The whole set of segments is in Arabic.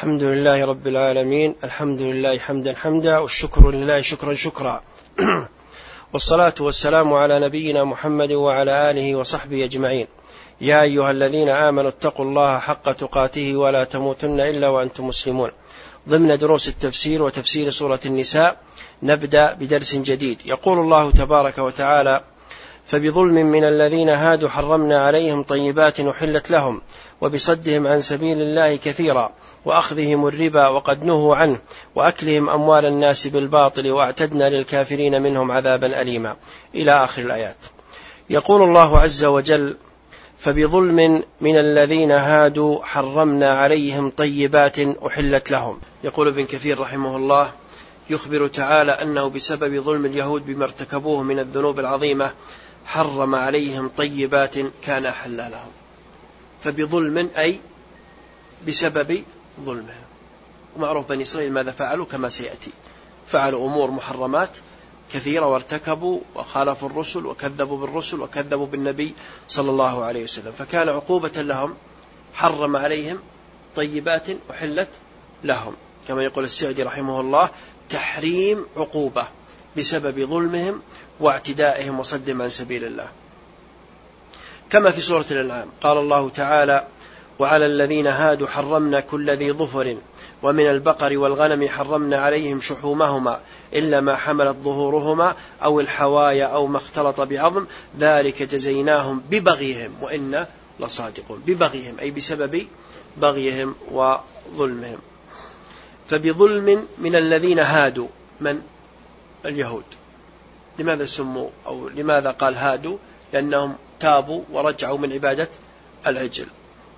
الحمد لله رب العالمين، الحمد لله حمدا حمدا، والشكر لله شكرا شكرا. والصلاة والسلام على نبينا محمد وعلى آله وصحبه أجمعين. يا أيها الذين آمنوا اتقوا الله حق تقاته ولا تموتن إلا وأنتم مسلمون. ضمن دروس التفسير وتفسير سورة النساء نبدأ بدرس جديد. يقول الله تبارك وتعالى: فبظلم من الذين هادوا حرمنا عليهم طيبات أحلت لهم وبصدهم عن سبيل الله كثيرا وأخذهم الربا وقد نهوا عنه وأكلهم أموال الناس بالباطل وأعتدنا للكافرين منهم عذابا أليما، إلى آخر الآيات. يقول الله عز وجل: فبظلم من الذين هادوا حرمنا عليهم طيبات أحلت لهم. يقول ابن كثير رحمه الله: يخبر تعالى أنه بسبب ظلم اليهود بما ارتكبوه من الذنوب العظيمة حرم عليهم طيبات كان أحل لهم. فبظلم أي بسبب ظلمهم. ومعروف بني إسرائيل ماذا فعلوا كما سيأتي، فعلوا أمور محرمات كثيرة وارتكبوا وخالفوا الرسل وكذبوا بالرسل وكذبوا بالنبي صلى الله عليه وسلم، فكان عقوبة لهم حرم عليهم طيبات أحلت لهم، كما يقول السعدي رحمه الله: تحريم عقوبة بسبب ظلمهم واعتدائهم وصدهم عن سبيل الله. كما في سورة الأنعام قال الله تعالى: وعلى الذين هادوا حرمنا كل ذي ظفر ومن البقر والغنم حرمنا عليهم شحومهما إلا ما حملت ظهورهما أو الحوايا أو ما اختلط بعظم ذلك جزيناهم ببغيهم وإنا لصادقون. ببغيهم أي بسبب بغيهم وظلمهم. فبظلم من الذين هادوا، من؟ اليهود. لماذا سموا أو لماذا قال هادوا؟ لأنهم تابوا ورجعوا من عبادة العجل.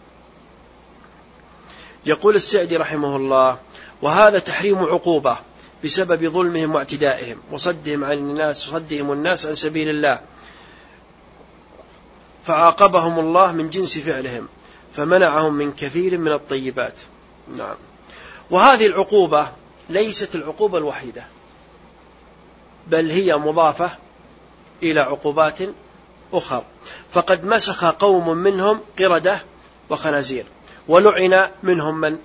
يقول السعدي رحمه الله: وهذا تحريم عقوبة بسبب ظلمهم واعتدائهم وصدهم عن الناس وصدهم الناس عن سبيل الله، فعاقبهم الله من جنس فعلهم فمنعهم من كثير من الطيبات. نعم. وهذه العقوبة ليست العقوبة الوحيدة، بل هي مضافة إلى عقوبات أخرى. فقد مسخ قوم منهم قردة وخنازير ولعن منهم من؟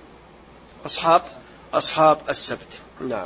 أصحاب السبت. نعم.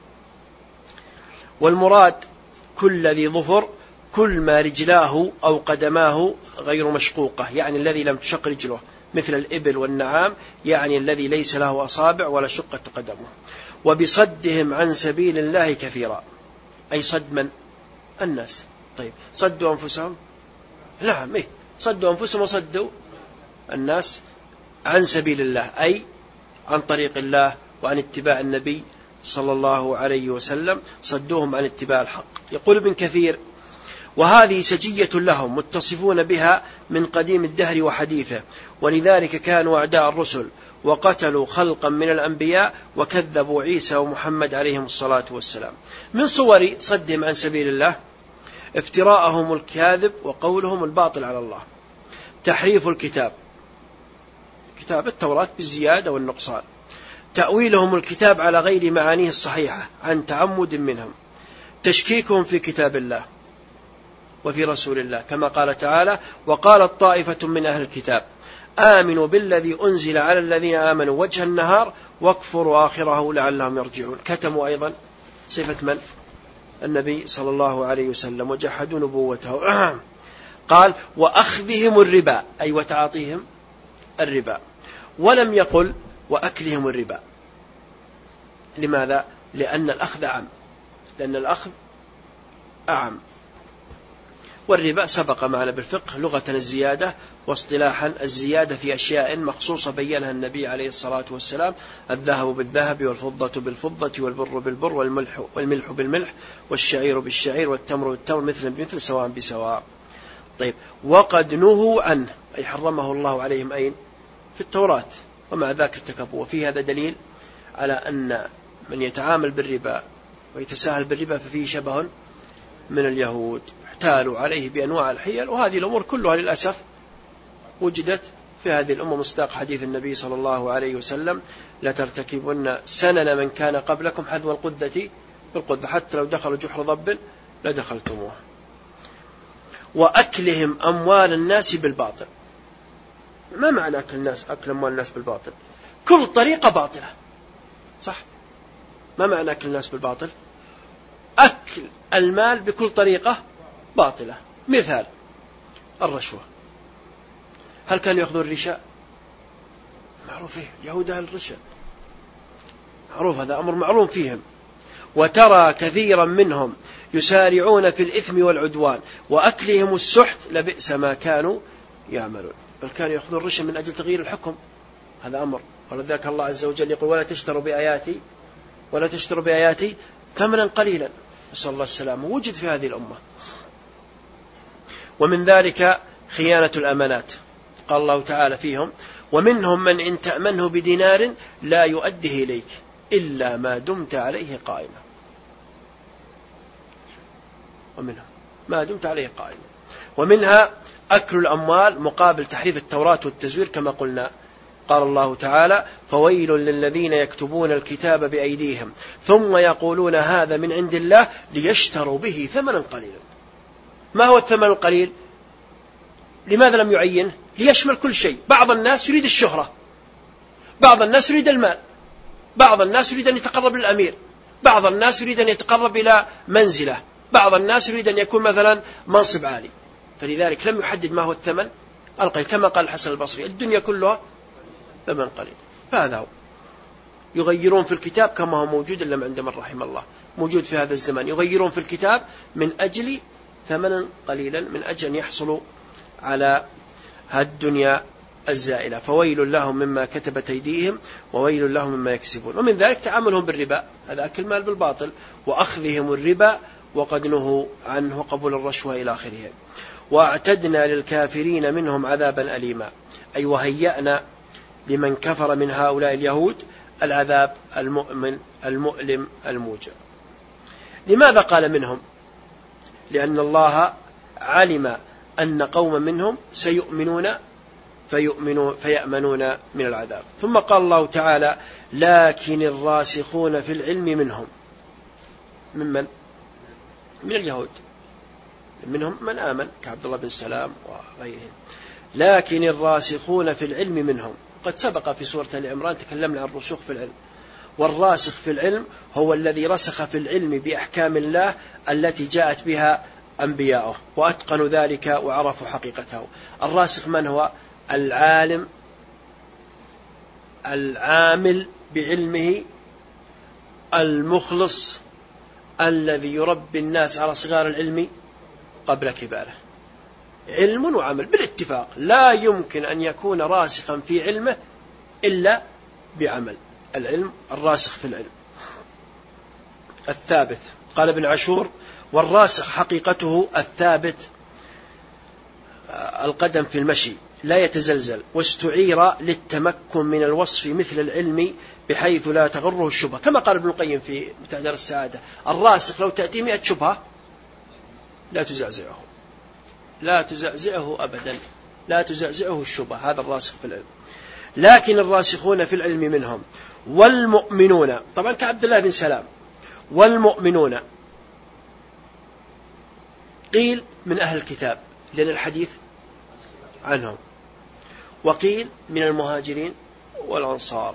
والمراد كل ذي ظفر كل ما رجلاه أو قدماه غير مشقوقة، يعني الذي لم تشق رجله، مثل الإبل والنعام، يعني الذي ليس له أصابع ولا شقة قدمه. وبصدهم عن سبيل الله كثيرا، أي صد من؟ الناس. طيب صدوا أنفسهم؟ نعم، صدوا أنفسهم وصدوا الناس عن سبيل الله، أي عن طريق الله وعن اتباع النبي صلى الله عليه وسلم، صدوهم عن اتباع الحق. يقول ابن كثير: وهذه سجية لهم متصفون بها من قديم الدهر وحديثه، ولذلك كانوا أعداء الرسل وقتلوا خلقا من الأنبياء وكذبوا عيسى ومحمد عليهم الصلاة والسلام. من صور صدهم عن سبيل الله افتراءهم الكاذب وقولهم الباطل على الله، تحريف الكتاب، كتاب التوراة بالزيادة والنقصان، تأويلهم الكتاب على غير معانيه الصحيحة عن تعمد منهم، تشكيكهم في كتاب الله وفي رسول الله، كما قال تعالى: وقالت طائفة من أهل الكتاب آمنوا بالذي أنزل على الذين آمنوا وجه النهار واكفروا آخره لعلهم يرجعون. كتموا أيضا صفة من؟ النبي صلى الله عليه وسلم وجحدوا نبوته. قال: وأخذهم الربا، أي وتعاطيهم الربا، ولم يقل وأكلهم الربا. لماذا؟ لأن الأخذ أعم، لأن الأخذ أعم، والربا سبق معنا بالفقه لغة الزيادة، واصطلاحا الزيادة في أشياء مخصوصة بيّنها النبي عليه الصلاة والسلام: الذهب بالذهب والفضة بالفضة والبر بالبر والملح بالملح والشعير بالشعير والتمر بالتمر مثلا بمثل سواء بسواء. طيب، وقد نهوا عنه، أي حرمه الله عليهم أين؟ في التوراة، ومع ذاك ارتكبوا. وفي هذا دليل على أن من يتعامل بالربا ويتساهل بالربا ففيه شبه من اليهود، احتالوا عليه بأنواع الحيل، وهذه الأمور كلها للأسف وجدت في هذه الأمة، مصداق حديث النبي صلى الله عليه وسلم: لترتكبن سنن من كان قبلكم حذو القدة بالقدة، حتى لو دخلوا جحر ضب لدخلتموه. وأكلهم أموال الناس بالباطل. ما معنى أكل أموال الناس بالباطل؟ كل طريقة باطلة. صح؟ ما معنى أكل الناس بالباطل؟ أكل المال بكل طريقة باطلة. مثال الرشوة. هل كانوا يأخذون الرشاء؟ معروف فيه اليهود أهل الرشاء، معروف، هذا أمر معلوم فيهم. وترى كثيرا منهم يسارعون في الإثم والعدوان وأكلهم السحت لبئس ما كانوا يعملون. بل كانوا يأخذون الرشا من أجل تغيير الحكم، هذا أمر. ولذلك الله عز وجل يقول ولا تشتروا بآياتي ثمنا قليلا، نسأل الله السلامة. وجد في هذه الأمة. ومن ذلك خيانة الأمانات، قال الله تعالى فيهم: ومنهم من إن تأمنه بدينار لا يؤديه إليك إلا ما دمت عليه قائما. ومنها أكل الأموال مقابل تحريف التوراة والتزوير كما قلنا. قال الله تعالى: فويل للذين يكتبون الكتاب بأيديهم ثم يقولون هذا من عند الله ليشتروا به ثمنا قليلا. ما هو الثمن القليل؟ لماذا لم يعينه؟ ليشمل كل شيء. بعض الناس يريد الشهرة، بعض الناس يريد المال، بعض الناس يريد أن يتقرب للأمير، بعض الناس يريد أن يتقرب إلى منزله، بعض الناس يريد أن يكون مثلا منصب عالي. فلذلك لم يحدد ما هو الثمن القليل، كما قال الحسن البصري: الدنيا كلها ثمن قليل. فهذا هو. يغيرون في الكتاب كما هو موجود إلا عند من رحم الله، موجود في هذا الزمان. يغيرون في الكتاب من أجل ثمنا قليلا، من أجل أن يحصلوا على الدنيا الزائلة. فويل لهم مما كتبت أيديهم وويل لهم مما يكسبون. ومن ذلك تعاملهم بالربا، هذا أكل المال بالباطل، وأخذهم الربا وقد نهوا عنه وقبول الرشوة إلى آخره. واعتدنا للكافرين منهم عذابا أليما، أي وهيأنا لمن كفر من هؤلاء اليهود العذاب المؤلم الموجع. لماذا قال منهم؟ لأن الله علم أن قوم منهم سيؤمنون فيأمنون من العذاب. ثم قال الله تعالى: لكن الراسخون في العلم منهم. من اليهود، منهم من آمن كعبد الله بن سلام وغيرهم. لكن الراسخون في العلم منهم. قد سبق في سورة آل عمران تكلمنا عن الرسوخ في العلم. والراسخ في العلم هو الذي رسخ في العلم بأحكام الله التي جاءت بها أنبياؤه وأتقنوا ذلك وعرفوا حقيقته. الراسخ من هو؟ العالم العامل بعلمه المخلص الذي يربي الناس على صغار العلم قبل كباره. علم وعمل بالاتفاق، لا يمكن أن يكون راسخا في علمه إلا بعمل. العلم الراسخ في العلم الثابت. قال ابن عاشور: والراسخ حقيقته الثابت القدم في المشي لا يتزلزل، واستعير للتمكن من الوصف مثل العلم بحيث لا تغره الشبهة، كما قال ابن القيم في متعدر السعادة: الراسخ لو تأتي 100 شبهة لا تزعزعه أبدا، لا تزعزعه الشبهة. هذا الراسخ في العلم. لكن الراسخون في العلم منهم والمؤمنون، طبعا كعبد الله بن سلام، والمؤمنون قيل من أهل الكتاب لأن الحديث عنهم، وقيل من المهاجرين والأنصار.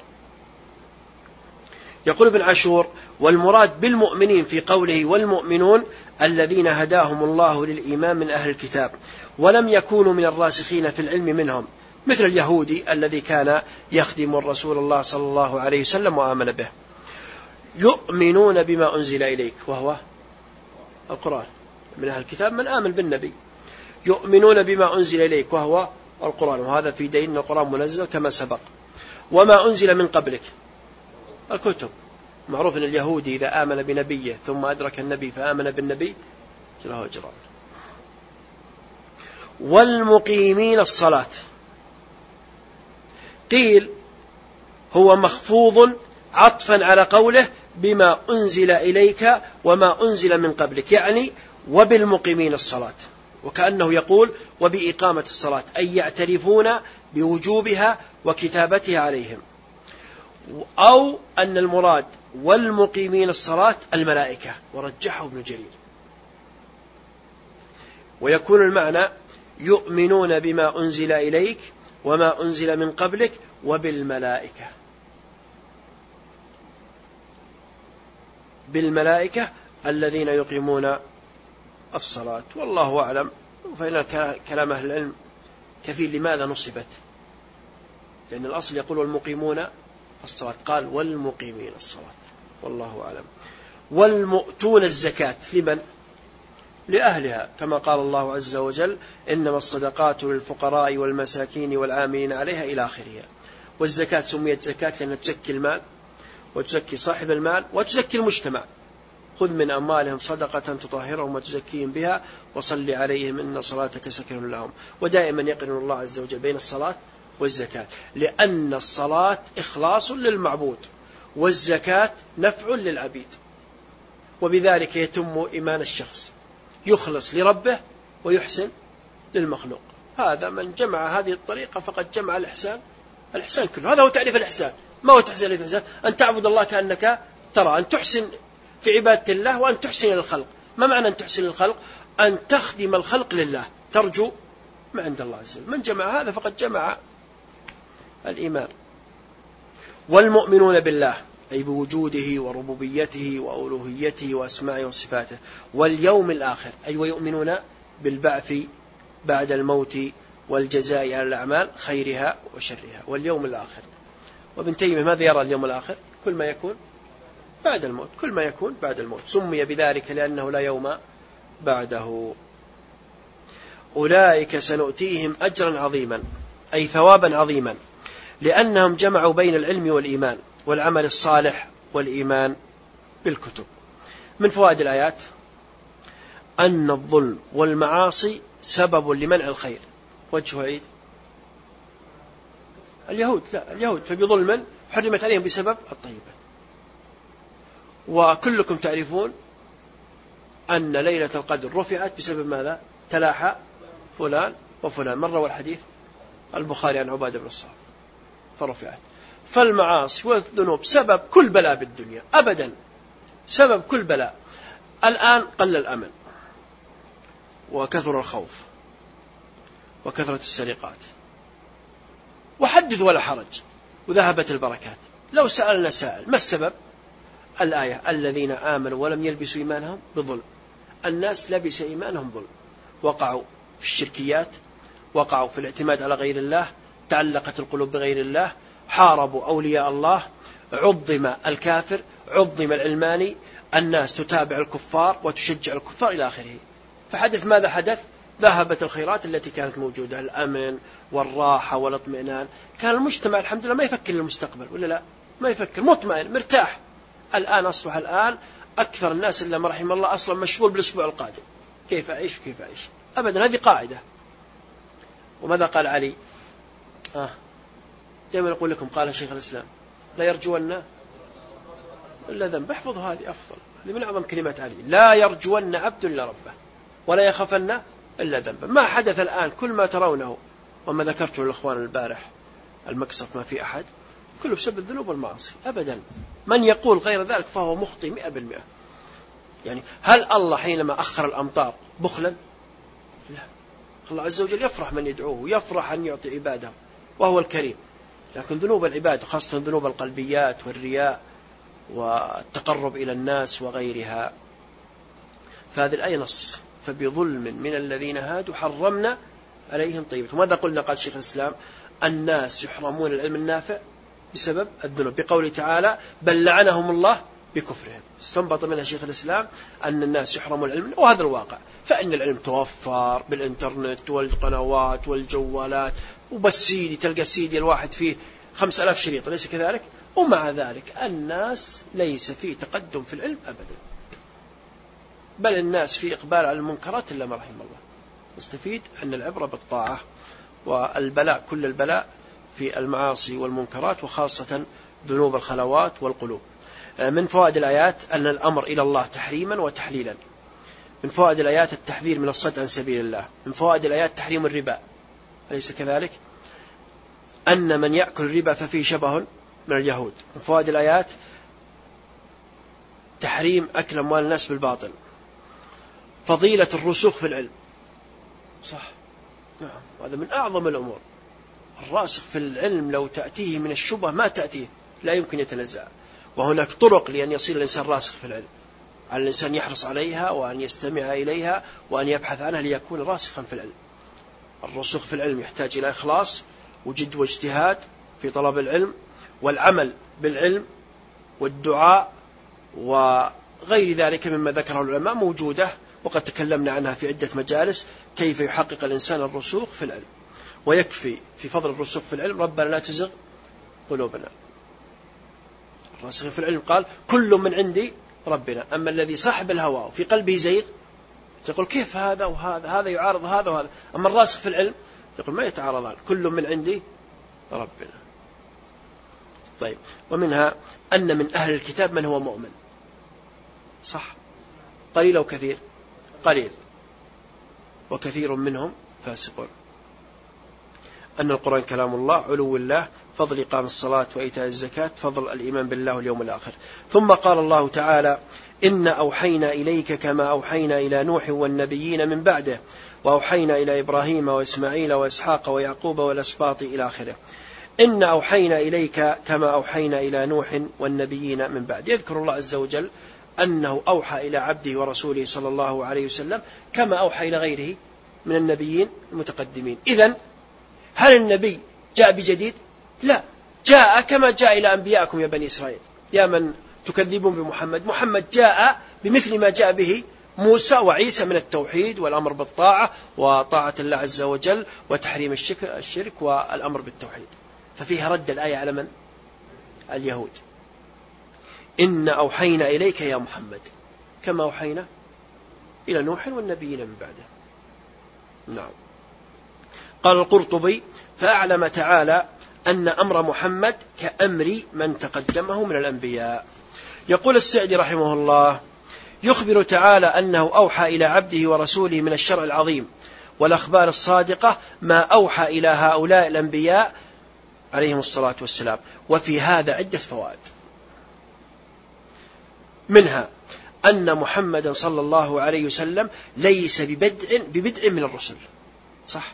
يقول ابن عاشور: والمراد بالمؤمنين في قوله والمؤمنون الذين هداهم الله للإيمان من أهل الكتاب ولم يكونوا من الراسخين في العلم منهم، مثل اليهودي الذي كان يخدم الرسول الله صلى الله عليه وسلم وآمن به. يؤمنون بما أنزل إليك وهو القرآن، من أهل الكتاب من آمن بالنبي. يؤمنون بما أنزل إليك وهو القرآن، وهذا في دين القرآن منزل كما سبق. وما أنزل من قبلك الكتب. معروف أن اليهودي إذا آمن بنبيه ثم أدرك النبي فآمن بالنبي له أجران. والمقيمين الصلاة قيل هو مخفوض عطفا على قوله بما أنزل إليك وما أنزل من قبلك، يعني وبالمقيمين الصلاة، وكأنه يقول وبإقامة الصلاة، أي يعترفون بوجوبها وكتابتها عليهم. أو أن المراد والمقيمين الصلاة الملائكة، ورجحه ابن جرير. ويكون المعنى يؤمنون بما أنزل إليك وما أنزل من قبلك وبالملائكة، بالملائكة الذين يقيمون الصلاة. والله أعلم. فإن كلام أهل العلم كثير. لماذا نصبت؟ لأن الأصل يقول والمقيمون الصلاة، قال والمقيمين الصلاة، والله أعلم. والمؤتون الزكاة لمن؟ لأهلها، كما قال الله عز وجل إنما الصدقات للفقراء والمساكين والعاملين عليها إلى آخرها. والزكاة سميت زكاة لأنها تزكي المال وتزكي صاحب المال وتزكي المجتمع. خذ من أموالهم صدقة تطهرهم وتزكيهم بها وصل عليهم إن صلاتك سكن لهم. ودائما يقرن الله عز وجل بين الصلاة والزكاة، لأن الصلاة إخلاص للمعبود والزكاة نفع للعبيد، وبذلك يتم إيمان الشخص، يخلص لربه ويحسن للمخلوق. هذا من جمع هذه الطريقة فقد جمع الإحسان كله. هذا هو تعريف الإحسان. ما هو تحسين الإحسان؟ أن تعبد الله كأنك ترى، أن تحسن في عبادة الله وأن تحسن للخلق. ما معنى أن تحسن للخلق؟ أن تخدم الخلق لله، ترجو ما عند الله عز وجل. من جمع هذا فقد جمع الإيمان. والمؤمنون بالله أي بوجوده وربوبيته وألوهيته وأسمائه وصفاته، واليوم الآخر أي ويؤمنون بالبعث بعد الموت والجزاء على الأعمال خيرها وشرها، واليوم الآخر. وابن تيمية ماذا يرى اليوم الآخر؟ كل ما يكون بعد الموت، كل ما يكون بعد الموت. سمي بذلك لأنه لا يوم بعده. أولئك سنؤتيهم أجرا عظيما أي ثوابا عظيما، لأنهم جمعوا بين العلم والإيمان والعمل الصالح والإيمان بالكتب. من فوائد الآيات أن الظلم والمعاصي سبب لمنع الخير. وجه عيد اليهود فبظلم حرمت عليهم بسبب الطيبة. وكلكم تعرفون أن ليلة القدر رفعت بسبب ماذا؟ تلاحى فلان وفلان. مرة والحديث البخاري عن عبادة بن الصامت فرفعت. فالمعاصي والذنوب سبب كل بلاء بالدنيا أبدا، سبب كل بلاء. الآن قل الأمن وكثر الخوف وكثرة السرقات وحدث ولا حرج وذهبت البركات. لو سألنا سائل ما السبب؟ الآية الذين آمنوا ولم يلبسوا إيمانهم بظلم. الناس لبس إيمانهم ظلم، وقعوا في الشركيات، وقعوا في الاعتماد على غير الله، تعلقت القلوب بغير الله، حاربوا أولياء الله، عظم الكافر، عظم العلماني، الناس تتابع الكفار وتشجع الكفار إلى آخره. فحدث ماذا حدث؟ ذهبت الخيرات التي كانت موجودة، الأمن والراحة والاطمئنان. كان المجتمع الحمد لله ما يفكر للمستقبل، ولا لا؟ ما يفكر، مطمئن مرتاح. الآن أصبح أكثر الناس إلا ما رحم الله أصلا مشغول بالأسبوع القادم، كيف أعيش وكيف أعيش. أبدا، هذه قاعدة. وماذا قال علي؟ دائما أقول لكم قال شيخ الإسلام لا يرجون إلا ذنب. احفظوا هذه، أفضل، هذه من أعظم كلمات علي. لا يرجون عبد إلا ربه ولا يخافن إلا ذنبه. ما حدث الآن كل ما ترونه وما ذكرته للأخوان البارح المقصف ما في أحد، كله بسبب الذنوب والمعاصي. أبدا، من يقول غير ذلك فهو مخطئ 100%. يعني هل الله حينما أخر الأمطار بخلا؟ لا، الله عز وجل يفرح من يدعوه، يفرح أن يعطي عباده وهو الكريم. لكن ذنوب العباد خاصة ذنوب القلبيات والرياء والتقرب إلى الناس وغيرها. فهذه الآية نص فبظلم من الذين هادوا حرمنا عليهم طيبات. وماذا قلنا؟ قال شيخ الإسلام الناس يحرمون العلم النافع بسبب الذنوب، بقوله تعالى بل لعنهم الله بكفرهم. استنبط منها شيخ الإسلام أن الناس يحرمون العلم، وهذا الواقع. فإن العلم توفر بالإنترنت والقنوات والجوالات، وبس سيدي تلقى السيدي الواحد فيه 5000 شريط، ليس كذلك؟ ومع ذلك الناس ليس فيه تقدم في العلم أبدا، بل الناس في إقبال على المنكرات إلا ما رحم الله. نستفيد أن العبرة بالطاعة، والبلاء كل البلاء في المعاصي والمنكرات، وخاصة ذنوب الخلوات والقلوب. من فوائد الآيات أن الأمر إلى الله تحريما وتحليلا. من فوائد الآيات التحذير من الصد عن سبيل الله. من فوائد الآيات تحريم الربا، أليس كذلك؟ أن من يأكل الربا ففيه شبه من اليهود. من فوائد الآيات تحريم أكل أموال الناس بالباطل. فضيلة الرسوخ في العلم، صح، نعم، هذا من أعظم الأمور. الراسخ في العلم لو تأتيه من الشبه ما تأتيه، لا يمكن يتنزع. وهناك طرق لأن يصير الإنسان راسخ في العلم. على الإنسان يحرص عليها وأن يستمع إليها وأن يبحث عنها ليكون راسخا في العلم. الرسوخ في العلم يحتاج إلى إخلاص وجد واجتهاد في طلب العلم والعمل بالعلم والدعاء وغير ذلك مما ذكره العلماء موجودة، وقد تكلمنا عنها في عدة مجالس كيف يحقق الإنسان الرسوخ في العلم. ويكفي في فضل الرسوخ في العلم ربنا لا تزغ قلوبنا. الراسخ في العلم قال كل من عندي ربنا، أما الذي صاحب الهوى وفي قلبه زيغ يقول كيف هذا وهذا، هذا يعارض هذا وهذا. أما الراسخ في العلم يقول ما يتعارضان، كل من عندي ربنا. طيب، ومنها أن من أهل الكتاب من هو مؤمن، صح، قليل أو كثير؟ قليل، وكثير منهم فاسقون. أن القرآن كلام الله، علو الله، فضل إقام الصلاة وإيتاء الزكاة، فضل الإيمان بالله واليوم الآخر. ثم قال الله تعالى إنا أوحينا إليك كما أوحينا إلى نوح والنبيين من بعده وأوحينا إلى إبراهيم وإسماعيل وإسحاق ويعقوب والأسباط إلى آخره. إنا أوحينا إليك كما أوحينا إلى نوح والنبيين من بعد. يذكر الله عز وجل أنه أوحى إلى عبده ورسوله صلى الله عليه وسلم كما أوحى إلى غيره من النبيين المتقدمين. إذن هل النبي جاء بجديد؟ لا، جاء كما جاء إلى أنبيائكم يا بني إسرائيل يا من تكذبون بمحمد. محمد جاء بمثل ما جاء به موسى وعيسى من التوحيد والأمر بالطاعة وطاعة الله عز وجل وتحريم الشرك والأمر بالتوحيد. ففيها رد الآية على من؟ اليهود. إنا أوحينا إليك يا محمد كما أوحينا إلى نوح والنبيين من بعده. نعم. قال القرطبي فأعلم تعالى أن أمر محمد كأمر من تقدمه من الأنبياء. يقول السعدي رحمه الله يخبر تعالى أنه أوحى إلى عبده ورسوله من الشرع العظيم والأخبار الصادقة ما أوحى إلى هؤلاء الأنبياء عليهم الصلاة والسلام. وفي هذا عدة فوائد، منها أن محمد صلى الله عليه وسلم ليس ببدء من الرسل، صح،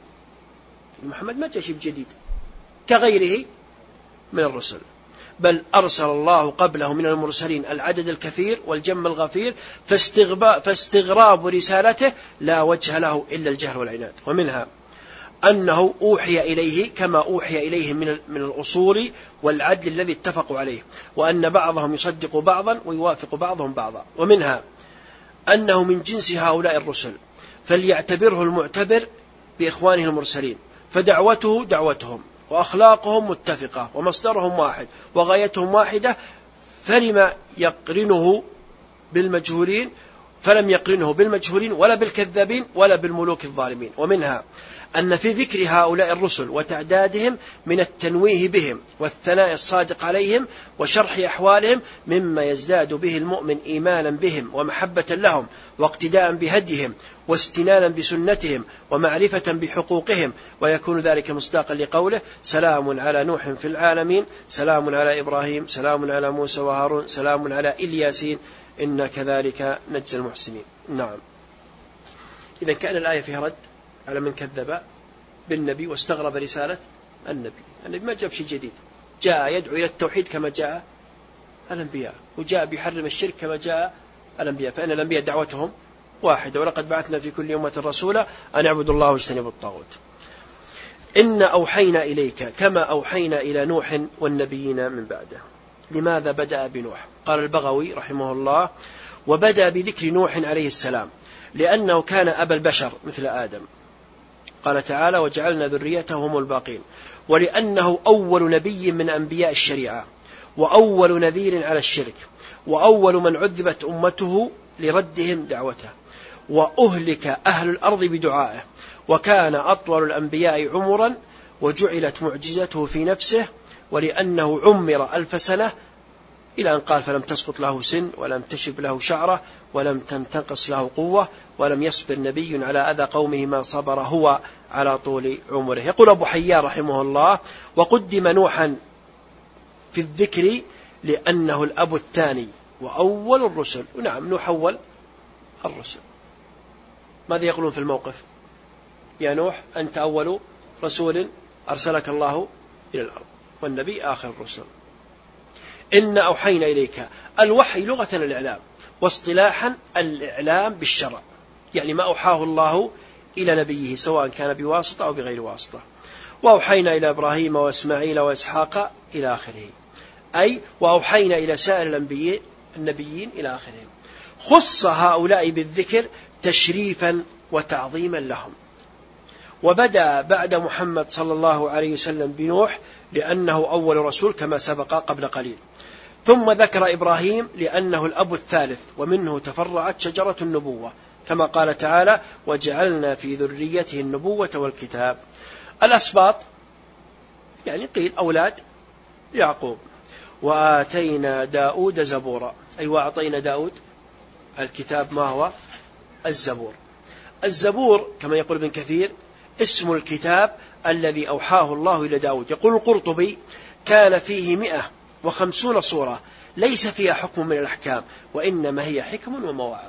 محمد ما جاء شيء جديد كغيره من الرسل، بل أرسل الله قبله من المرسلين العدد الكثير والجم الغفير، فاستغراب رسالته لا وجه له إلا الجهل والعناد. ومنها أنه أوحي إليه كما أوحي إليه من الأصول والعدل الذي اتفقوا عليه، وأن بعضهم يصدق بعضا ويوافق بعضهم بعضا. ومنها أنه من جنس هؤلاء الرسل، فليعتبره المعتبر بإخوانه المرسلين، فدعوته دعوتهم وأخلاقهم متفقة ومصدرهم واحد وغايتهم واحدة، فلم يقرنه بالمجهولين فلم يقرنه بالمجهولين ولا بالكذابين ولا بالملوك الظالمين. ومنها أن في ذكر هؤلاء الرسل وتعدادهم من التنويه بهم والثناء الصادق عليهم وشرح أحوالهم مما يزداد به المؤمن إيمانا بهم ومحبة لهم واقتداء بهديهم واستنانا بسنتهم ومعرفة بحقوقهم، ويكون ذلك مصداقا لقوله سلام على نوح في العالمين، سلام على إبراهيم، سلام على موسى وهارون، سلام على إلياسين، إن كذلك نجزي المحسنين. نعم. إذن كان الآية فيها رد على من كذب بالنبي واستغرب رسالة النبي ما جاب شيء جديد، جاء يدعو إلى التوحيد كما جاء الأنبياء، وجاء بيحرم الشرك كما جاء الأنبياء، فإن الأنبياء دعوتهم واحدة، ولقد بعثنا في كل أمة رسولا أن اعبدوا الله واجتنبوا الطاغوت. إنا أوحينا إليك كما أوحينا إلى نوح والنبيين من بعده. لماذا بدأ بنوح؟ قال البغوي رحمه الله وبدأ بذكر نوح عليه السلام لأنه كان أبا البشر مثل آدم، قال تعالى وجعلنا ذريته هم الباقين، ولأنه أول نبي من أنبياء الشريعة وأول نذير على الشرك وأول من عذبت أمته لردهم دعوته وأهلك أهل الأرض بدعائه، وكان أطول الأنبياء عمرا وجعلت معجزته في نفسه، ولأنه عمر 1000 سنة إلى أن قال فلم تسقط له سن ولم تشب له شعرة ولم تنتقص له قوة ولم يصبر نبي على أذى قومه ما صبر هو على طول عمره. يقول أبو حيان رحمه الله وقدم نوحا في الذكر لأنه الأب الثاني وأول الرسل. ونعم نوح أول الرسل. ماذا يقولون في الموقف؟ يا نوح أنت أول رسول أرسلك الله إلى الأرض والنبي آخر الرسل. إن أوحينا إليك، الوحي لغة الإعلام، واصطلاحا الإعلام بالشرع، يعني ما أوحاه الله إلى نبيه سواء كان بواسطة أو بغير واسطة. وأوحينا إلى إبراهيم وإسماعيل وإسحاق إلى آخره، أي وأوحينا إلى سائر النبيين إلى آخره. خص هؤلاء بالذكر تشريفا وتعظيما لهم. وبدأ بعد محمد صلى الله عليه وسلم بنوح لأنه أول رسول كما سبق قبل قليل، ثم ذكر إبراهيم لأنه الأب الثالث ومنه تفرعت شجرة النبوة كما قال تعالى وجعلنا في ذريته النبوة والكتاب. الأسباط يعني قيل أولاد يعقوب. وآتينا داود زبورا، أي وأعطينا داود الكتاب، ما هو الزبور. الزبور كما يقول ابن كثير اسم الكتاب الذي أوحاه الله إلى داود. يقول القرطبي كان فيه 150 صورة ليس فيها حكم من الأحكام وإنما هي حكم ومواعظ.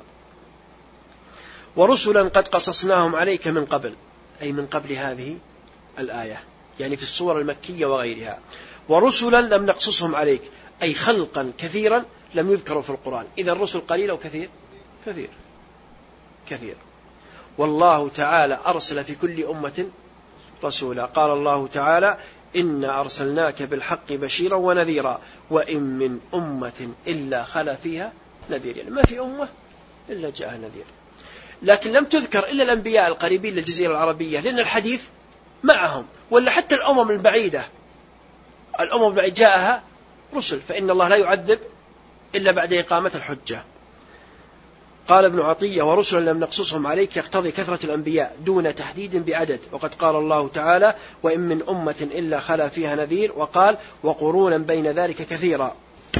ورسلا قد قصصناهم عليك من قبل، أي من قبل هذه الآية، يعني في الصور المكية وغيرها. ورسلا لم نقصصهم عليك، أي خلقا كثيرا لم يذكروا في القرآن. إذا الرسل قليل أو كثير؟ كثير كثير. والله تعالى أرسل في كل أمة رسولا. قال الله تعالى إنا أرسلناك بالحق بشيرا ونذيرا وإن من أمة إلا خلا فيها نذير، يعني ما في أمة إلا جاء نذير. لكن لم تذكر إلا الأنبياء القريبين للجزيرة العربية لأن الحديث معهم، ولا حتى الأمم البعيدة، الأمم البعيدة جاءها رسل، فإن الله لا يعذب إلا بعد إقامة الحجة. قال ابن عطية ورسلا لم نقصصهم عليك يقتضي كثرة الأنبياء دون تحديد بعدد، وقد قال الله تعالى وإن من أمة إلا خلا فيها نذير، وقال وقرونا بين ذلك كثيرا.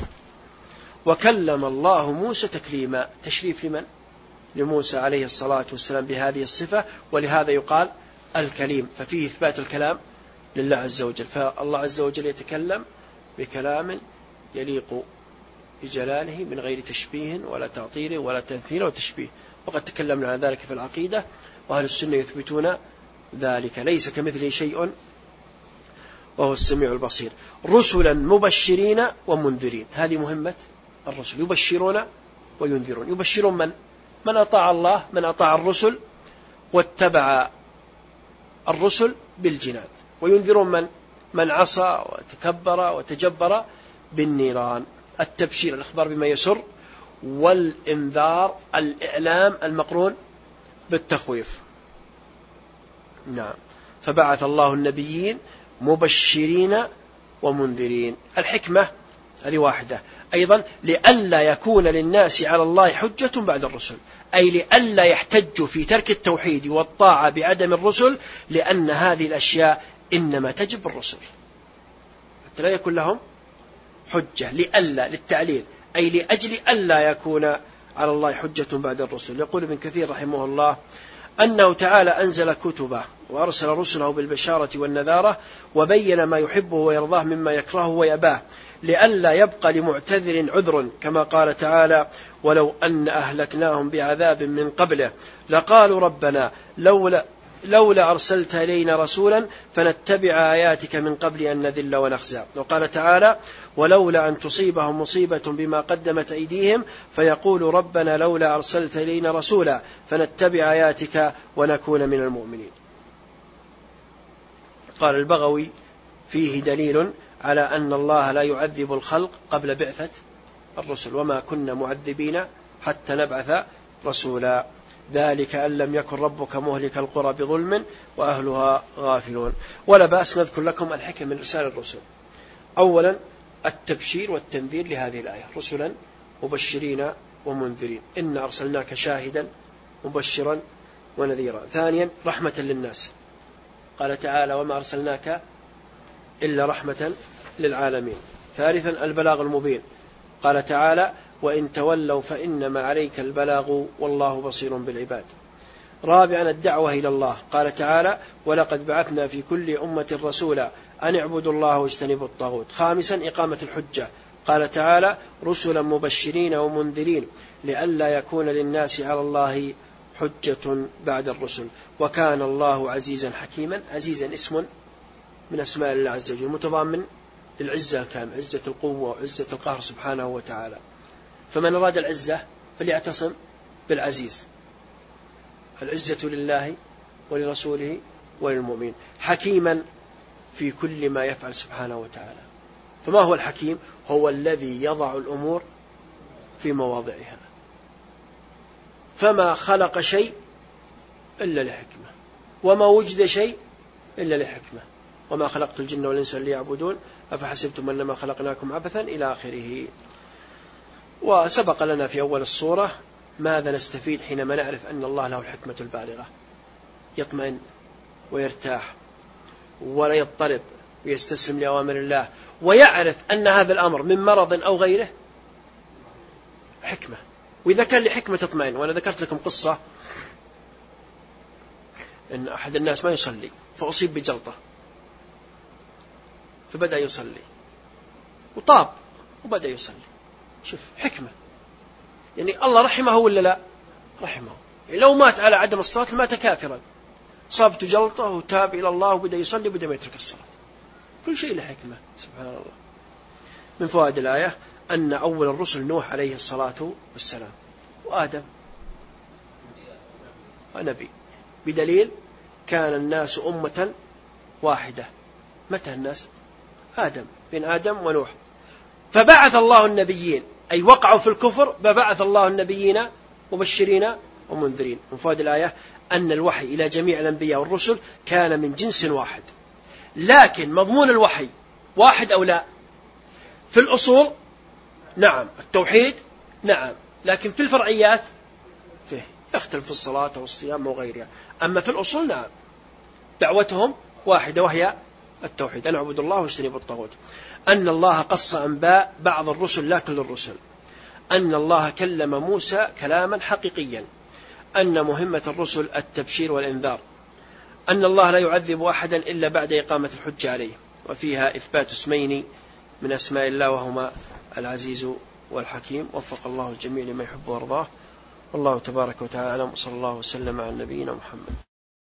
وكلم الله موسى تكليما، تشريف لمن؟ لموسى عليه الصلاة والسلام بهذه الصفة، ولهذا يقال الكليم، ففيه إثبات الكلام لله عز وجل. فالله عز وجل يتكلم بكلام يليق بجلاله من غير تشبيه ولا تعطيل ولا تمثيل وتشبيه، وقد تكلمنا عن ذلك في العقيدة، وأهل السنة يثبتون ذلك، ليس كمثله شيء وهو السميع البصير. رسلا مبشرين ومنذرين، هذه مهمة الرسل، يبشرون وينذرون. يبشرون من أطاع الله، من أطاع الرسل واتبع الرسل بالجنان، وينذرون من عصى وتكبر وتجبر بالنيران. التبشير الإخبار بما يسر، والإنذار الإعلام المقرون بالتخويف. نعم، فبعث الله النبيين مبشرين ومنذرين. الحكمة هذه واحدة أيضا، لئلا يكون للناس على الله حجة بعد الرسل، أي لئلا يحتجوا في ترك التوحيد والطاعة بعدم الرسل، لأن هذه الأشياء إنما تجب الرسل حتى لا يكون لهم حجة. لئلا للتعليل، أي لأجل ألا يكون على الله حجة بعد الرسل. يقول ابن كثير رحمه الله أنه تعالى أنزل كتبه وأرسل رسله بالبشارة والنذارة وبين ما يحبه ويرضاه مما يكرهه ويأباه، لئلا يبقى لمعتذر عذر، كما قال تعالى ولو أن أهلكناهم بعذاب من قبله لقالوا ربنا لولا أرسلت إلينا رسولا فنتبع آياتك من قبل أن نذل ونخزى. وقال تعالى ولولا أن تصيبهم مصيبة بما قدمت أيديهم فيقولوا ربنا لولا أرسلت إلينا رسولا فنتبع آياتك ونكون من المؤمنين. قال البغوي فيه دليل على أن الله لا يعذب الخلق قبل بعثة الرسل، وما كنا معذبين حتى نبعث رسولا، ذلك أن لم يكن ربك مهلك القرى بظلم وأهلها غافلون. ولا بأس نذكر لكم الحكم من رسالة الرسل. أولا التبشير والتنذير لهذه الآية، رسلا مبشرين ومنذرين، إن أرسلناك شاهدا مبشرا ونذيرا. ثانيا رحمة للناس، قال تعالى وما أرسلناك إلا رحمة للعالمين. ثالثا البلاغ المبين، قال تعالى وإن تولوا فإنما عليك البلاغ والله بصير بالعباد. رابعا الدعوة إلى الله، قال تعالى ولقد بعثنا في كل أمة رسولا أن اعبدوا الله واجتنبوا الطاغوت. خامسا إقامة الحجة، قال تعالى رسلا مبشرين ومنذرين لئلا يكون للناس على الله حجة بعد الرسل، وكان الله عزيزا حكيما. عزيزا اسم من أسماء الله عز وجل متضامن للعزة الكاملة، عزة القوة وعزة القهر سبحانه وتعالى. فمن أراد العزة فليعتصم بالعزيز. العزة لله ولرسوله وللمؤمنين. حكيما في كل ما يفعل سبحانه وتعالى. فما هو الحكيم؟ هو الذي يضع الأمور في مواضعها، فما خلق شيء إلا لحكمة، وما وجد شيء إلا لحكمة، وما خلقت الجن والإنس ليعبدون أفحسبتم أنما خلقناكم عبثا إلى آخره. وسبق لنا في أول الصورة ماذا نستفيد حينما نعرف أن الله له الحكمة البالغة. يطمئن ويرتاح ولا يضطرب ويستسلم لأوامر الله، ويعرف أن هذا الأمر من مرض أو غيره حكمة، وإذا كان لحكمة تطمئن. وأنا ذكرت لكم قصة أن أحد الناس ما يصلي فأصيب بجلطة، فبدأ يصلي وطاب وبدأ يصلي. شوف حكمة، يعني الله رحمه ولا لا؟ رحمه. يعني لو مات على عدم الصلاة مات كافرا، صابته جلطة وتاب إلى الله وبدأ يصلي وبدأ ما يترك الصلاة. كل شيء له حكمة سبحان الله. من فوائد الآية أن أول الرسل نوح عليه الصلاة والسلام، وآدم ونبي، بدليل كان الناس أمة واحدة. متى الناس؟ آدم، بين آدم ونوح. فبعث الله النبيين، أي وقعوا في الكفر فبعث الله النبيين مبشرين ومنذرين. من فوائد الآية أن الوحي إلى جميع الأنبياء والرسل كان من جنس واحد، لكن مضمون الوحي واحد أو لا؟ في الأصول نعم، التوحيد نعم، لكن في الفرعيات فيه يختلف في الصلاة والصيام وغيرها. أما في الأصول نعم، دعوتهم واحدة وهي التوحيد، أن اعبدوا الله واجتنبوا الطاغوت. أن الله قص أنباء بعض الرسل لا كل الرسل. أن الله كلم موسى كلاما حقيقيا. أن مهمة الرسل التبشير والإنذار. أن الله لا يعذب أحدا إلا بعد إقامة الحجة عليه. وفيها إثبات اسمين من أسماء الله وهما العزيز والحكيم. وفق الله الجميع لما يحب وارضاه. والله تبارك وتعالى، وصلى الله وسلم على نبينا محمد.